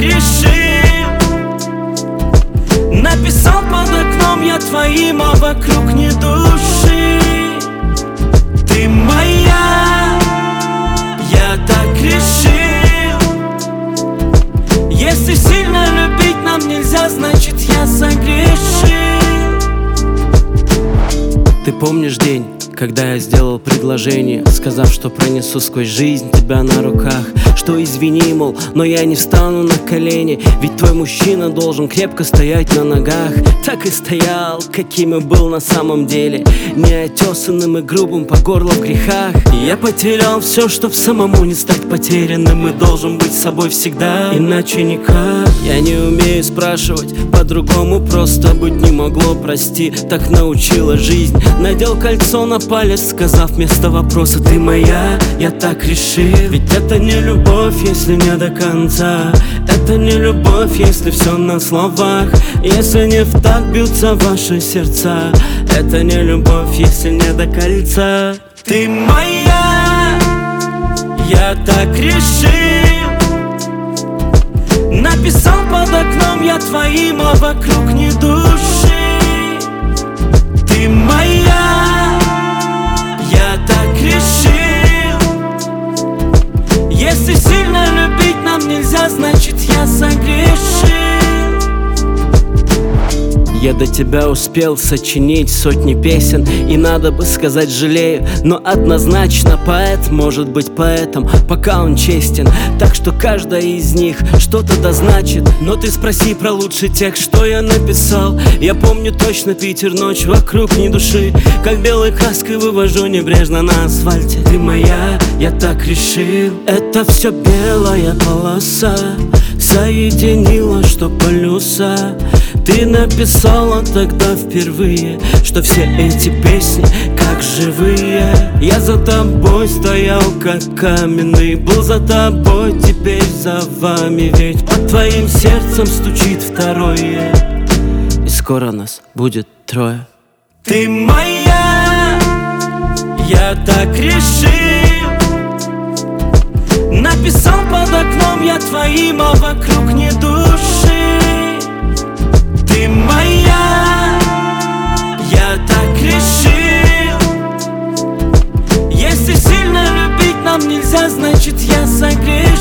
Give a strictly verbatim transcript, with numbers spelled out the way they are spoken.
решил. Написал под окном я твоим, а вокруг ни души. Ты моя, я так решил. Если сильно любить нам нельзя, значит я согрешил. Ты помнишь день, когда я сделал предложение, сказав, что пронесу сквозь жизнь тебя на руках? Что извини, мол, но я не встану на колени, ведь твой мужчина должен крепко стоять на ногах. Так и стоял, каким и был на самом деле, неотесанным и грубым по горло в грехах. И я потерял все, чтоб самому не стать потерянным, и должен быть собой всегда, иначе никак. Я не умею спрашивать, по-другому просто быть не могло, прости, так научила жизнь. Надел кольцо на палец, сказав вместо вопроса: ты моя, я так решил. Ведь это не любовь, если не до конца. Это не любовь, если все на словах. Если не в так бьются ваши сердца. Это не любовь, если не до кольца. Ты моя, я так решил. Написал под окном я твоим, а вокруг ни души. Ты моя, я так решил. Если сильно любить нам нельзя, значит я согрешил. Я до тебя успел сочинить сотни песен, и надо бы сказать жалею, но однозначно поэт может быть поэтом, пока он честен. Так что каждая из них что-то да значит. Но ты спроси про лучший текст, что я написал. Я помню точно Питер, ночь, вокруг ни души, как белой краской вывожу небрежно на асфальте. Ты моя, я так решил. Это все белая полоса соединила, что полюса. Ты написала тогда впервые, что все эти песни как живые. Я за тобой стоял как каменный, был за тобой, теперь за вами. Ведь под твоим сердцем стучит второе, и скоро нас будет трое. Ты моя, я так решил. Написал под окном я твоим, а вокруг ни души. Ты моя, я так решил. Если сильно любить нам нельзя, значит я согрешил.